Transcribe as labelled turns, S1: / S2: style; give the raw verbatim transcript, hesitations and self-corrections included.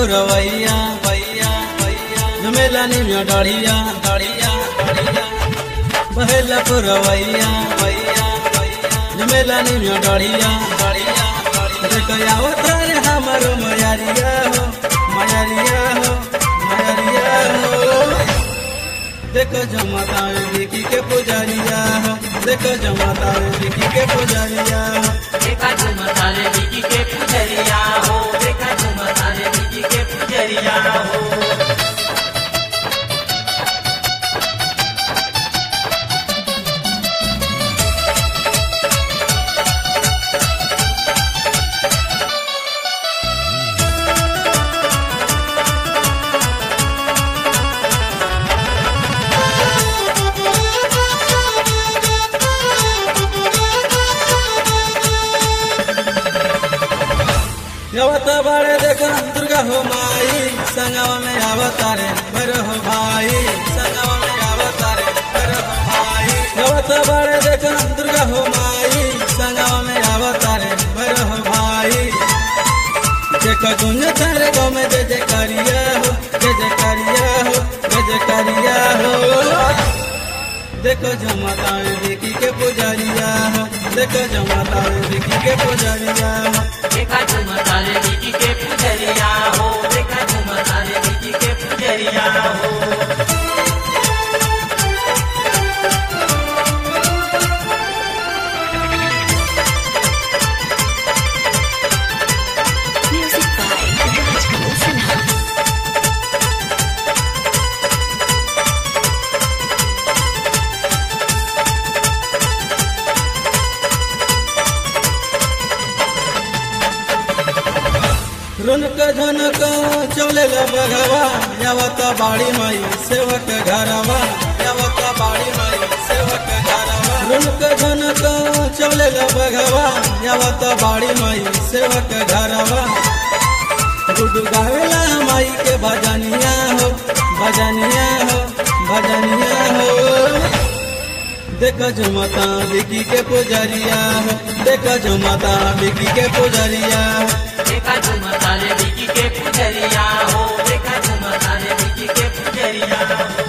S1: पुरवैया भैया भैया झमेला निमिया डढ़िया डढ़िया डढ़िया बहेला पुरवैया भैया भैया झमेला निमिया डढ़िया डढ़िया देखया अवतार हमारो मयारिया हो मयारिया हो मयारिया हो देखो जमाता विकी के पुजारिया हो देखो जमाता विकी के पुजारिया हो
S2: देखा झुमता रे विकी के पुजरिया हो देखा झुमता रे विकी के पुजरिया हो
S1: आवता बाड़े देखा दुर्गा हो माई संगवा में अवतारे भर हो भाई संगवा में अवतारे भर हो भाई आवता बाड़े देखा दुर्गा हो माई संगवा में अवतारे भर हो भाई देखो गुंज तारे गो में जय जय करिया हो जय जय करिया हो जय जय करिया हो देखो जमाता विकी के पुजारिया हो देखो जमाता विकी के पुजारिया हो
S2: देखा झुमता रे विकी के पुजरिया हो देखा झुमता रे विकी के पुजरिया हो
S3: Music by Rajkumar Sinha.
S1: रुनक झनक चले बघवा यावत बाड़ी माई सेवक घरवा यावत बाड़ी माई सेवक घरवा रुनक झनक चले बघवा यावत बाड़ी माई सेवक घरवा गुडू गावेला माई के भजनिया हो भजनिया हो भजनिया हो देखो झुमता विकी के पुजरिया हो देखो झुमता विकी के पुजरिया हो
S2: देखा झुमता रे विकी के पुजरिया हो देखा झुमता रे विकी के पुजरिया हो।